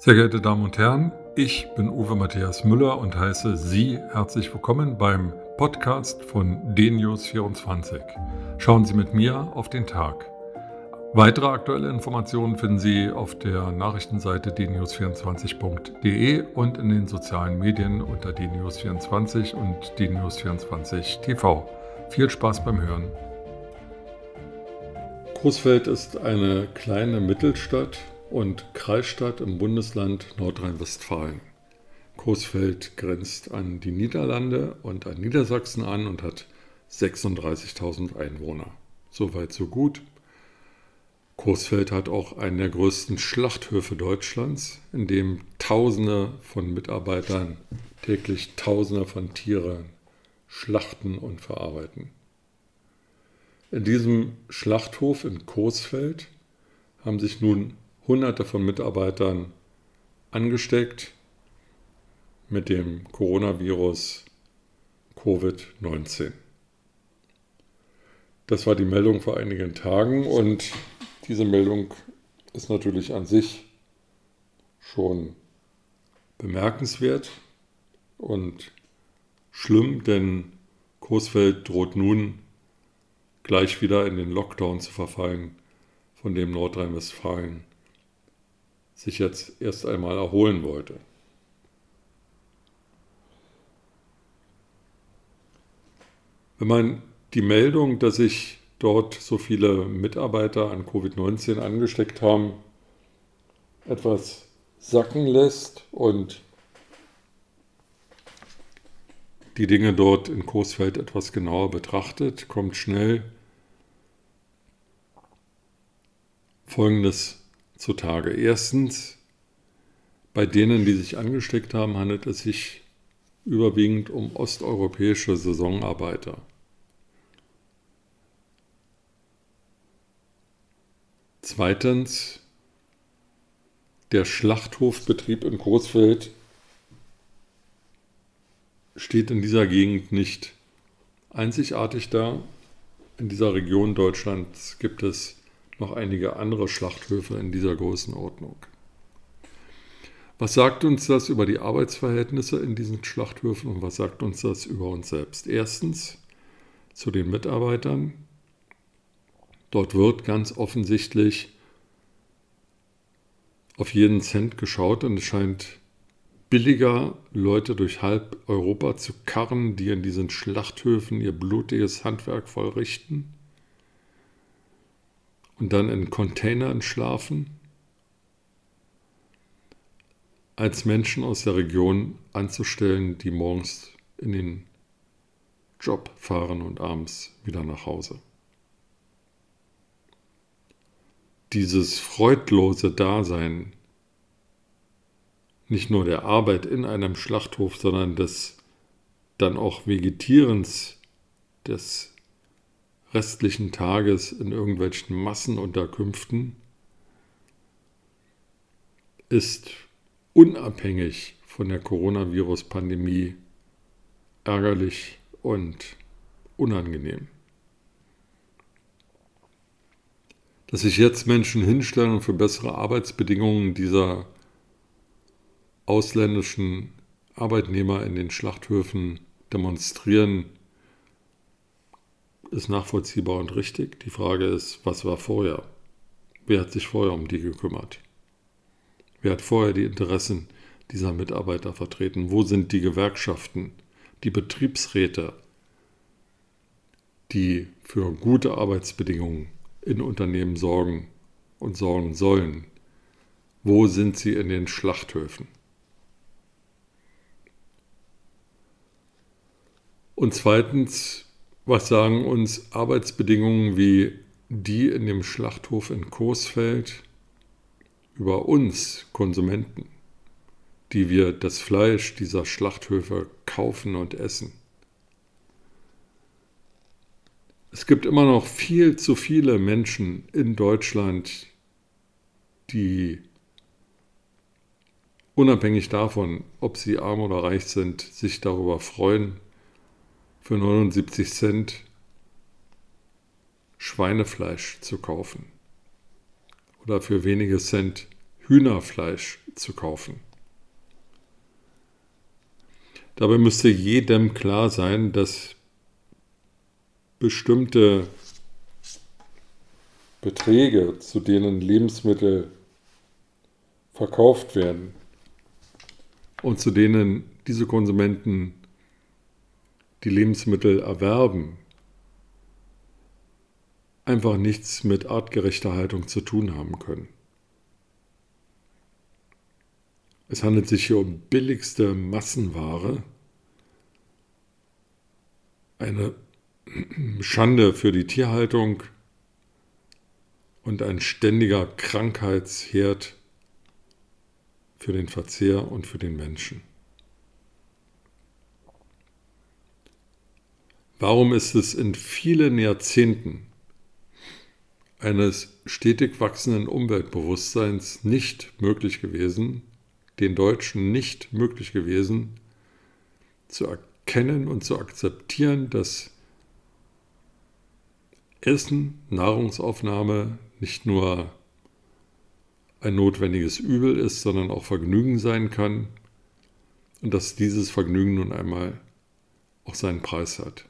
Sehr geehrte Damen und Herren, ich bin Uwe Matthias Müller und heiße Sie herzlich willkommen beim Podcast von dnews24. Schauen Sie mit mir auf den Tag. Weitere aktuelle Informationen finden Sie auf der Nachrichtenseite dnews24.de und in den sozialen Medien unter dnews24 und dnews24 TV. Viel Spaß beim Hören. Coesfeld ist eine kleine Mittelstadt und Kreisstadt im Bundesland Nordrhein-Westfalen. Coesfeld grenzt an die Niederlande und an Niedersachsen an und hat 36.000 Einwohner. Soweit so gut. Coesfeld hat auch einen der größten Schlachthöfe Deutschlands, in dem Tausende von Mitarbeitern täglich Tausende von Tieren schlachten und verarbeiten. In diesem Schlachthof in Coesfeld haben sich nun Hunderte von Mitarbeitern angesteckt mit dem Coronavirus Covid-19. Das war die Meldung vor einigen Tagen und diese Meldung ist natürlich an sich schon bemerkenswert und schlimm, denn Coesfeld droht nun gleich wieder in den Lockdown zu verfallen, von dem Nordrhein-Westfalen sich jetzt erst einmal erholen wollte. Wenn man die Meldung, dass sich dort so viele Mitarbeiter an Covid-19 angesteckt haben, etwas sacken lässt und die Dinge dort in Coesfeld etwas genauer betrachtet, kommt schnell Folgendes zutage. Erstens, bei denen, die sich angesteckt haben, handelt es sich überwiegend um osteuropäische Saisonarbeiter. Zweitens, der Schlachthofbetrieb in Coesfeld steht in dieser Gegend nicht einzigartig da. In dieser Region Deutschlands gibt es noch einige andere Schlachthöfe in dieser Größenordnung. Was sagt uns das über die Arbeitsverhältnisse in diesen Schlachthöfen und was sagt uns das über uns selbst? Erstens zu den Mitarbeitern. Dort wird ganz offensichtlich auf jeden Cent geschaut und es scheint billiger, Leute durch halb Europa zu karren, die in diesen Schlachthöfen ihr blutiges Handwerk vollrichten und dann in Containern schlafen, als Menschen aus der Region anzustellen, die morgens in den Job fahren und abends wieder nach Hause. Dieses freudlose Dasein, nicht nur der Arbeit in einem Schlachthof, sondern des dann auch Vegetierens des restlichen Tages in irgendwelchen Massenunterkünften, ist unabhängig von der Coronavirus-Pandemie ärgerlich und unangenehm. Dass sich jetzt Menschen hinstellen und für bessere Arbeitsbedingungen dieser ausländischen Arbeitnehmer in den Schlachthöfen demonstrieren, ist nachvollziehbar und richtig. Die Frage ist, was war vorher? Wer hat sich vorher um die gekümmert? Wer hat vorher die Interessen dieser Mitarbeiter vertreten? Wo sind die Gewerkschaften, die Betriebsräte, die für gute Arbeitsbedingungen in Unternehmen sorgen und sorgen sollen? Wo sind sie in den Schlachthöfen? Und zweitens, was sagen uns Arbeitsbedingungen wie die in dem Schlachthof in Coesfeld über uns Konsumenten, die wir das Fleisch dieser Schlachthöfe kaufen und essen? Es gibt immer noch viel zu viele Menschen in Deutschland, die unabhängig davon, ob sie arm oder reich sind, sich darüber freuen, für 79 Cent Schweinefleisch zu kaufen oder für wenige Cent Hühnerfleisch zu kaufen. Dabei müsste jedem klar sein, dass bestimmte Beträge, zu denen Lebensmittel verkauft werden und zu denen diese Konsumenten die Lebensmittel erwerben, einfach nichts mit artgerechter Haltung zu tun haben können. Es handelt sich hier um billigste Massenware, eine Schande für die Tierhaltung und ein ständiger Krankheitsherd für den Verzehr und für den Menschen. Warum ist es in vielen Jahrzehnten eines stetig wachsenden Umweltbewusstseins nicht möglich gewesen, den Deutschen nicht möglich gewesen, zu erkennen und zu akzeptieren, dass Essen, Nahrungsaufnahme nicht nur ein notwendiges Übel ist, sondern auch Vergnügen sein kann und dass dieses Vergnügen nun einmal auch seinen Preis hat.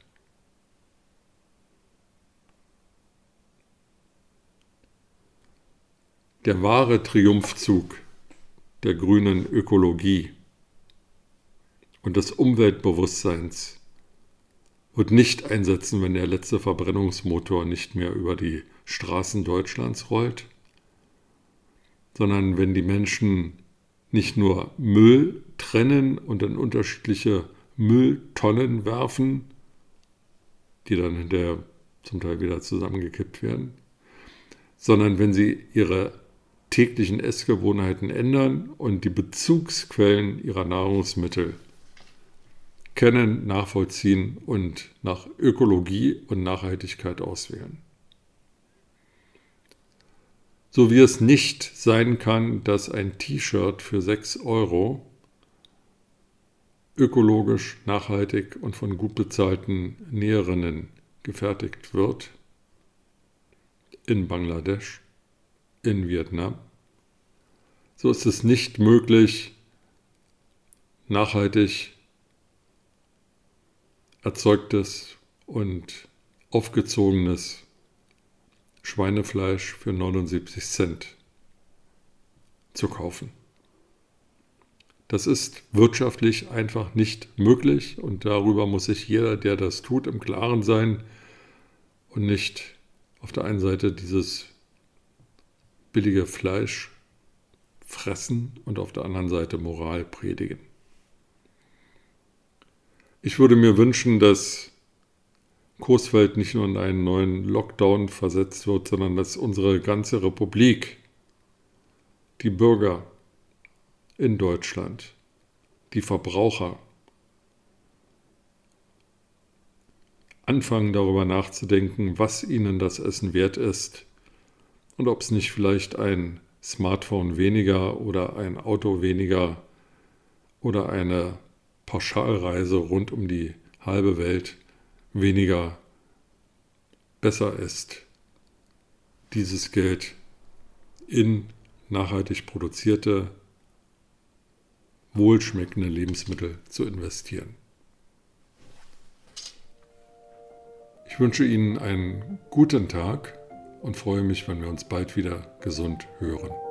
Der wahre Triumphzug der grünen Ökologie und des Umweltbewusstseins wird nicht einsetzen, wenn der letzte Verbrennungsmotor nicht mehr über die Straßen Deutschlands rollt, sondern wenn die Menschen nicht nur Müll trennen und in unterschiedliche Mülltonnen werfen, die dann hinterher zum Teil wieder zusammengekippt werden, sondern wenn sie ihre täglichen Essgewohnheiten ändern und die Bezugsquellen ihrer Nahrungsmittel kennen, nachvollziehen und nach Ökologie und Nachhaltigkeit auswählen. So wie es nicht sein kann, dass ein T-Shirt für 6 € ökologisch, nachhaltig und von gut bezahlten Näherinnen gefertigt wird, in Bangladesch, in Vietnam, so ist es nicht möglich, nachhaltig erzeugtes und aufgezogenes Schweinefleisch für 79 Cent zu kaufen. Das ist wirtschaftlich einfach nicht möglich und darüber muss sich jeder, der das tut, im Klaren sein und nicht auf der einen Seite dieses billige Fleisch fressen und auf der anderen Seite Moral predigen. Ich würde mir wünschen, dass Coesfeld nicht nur in einen neuen Lockdown versetzt wird, sondern dass unsere ganze Republik, die Bürger in Deutschland, die Verbraucher, anfangen darüber nachzudenken, was ihnen das Essen wert ist und ob es nicht vielleicht ein Smartphone weniger oder ein Auto weniger oder eine Pauschalreise rund um die halbe Welt weniger besser ist, dieses Geld in nachhaltig produzierte, wohlschmeckende Lebensmittel zu investieren. Ich wünsche Ihnen einen guten Tag und freue mich, wenn wir uns bald wieder gesund hören.